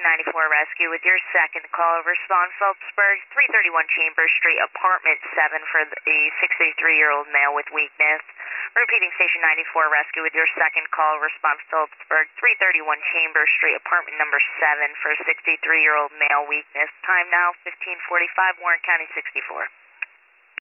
94 Rescue with your second call. Respond Phillipsburg, 331 Chambers Street, apartment 7 for a 63-year-old male with weakness. Repeating Station 94 Rescue with your second call. Respond Phillipsburg, 331 Chambers Street, apartment number 7 for a 63-year-old male weakness. Time now 15:45, Warren County 64.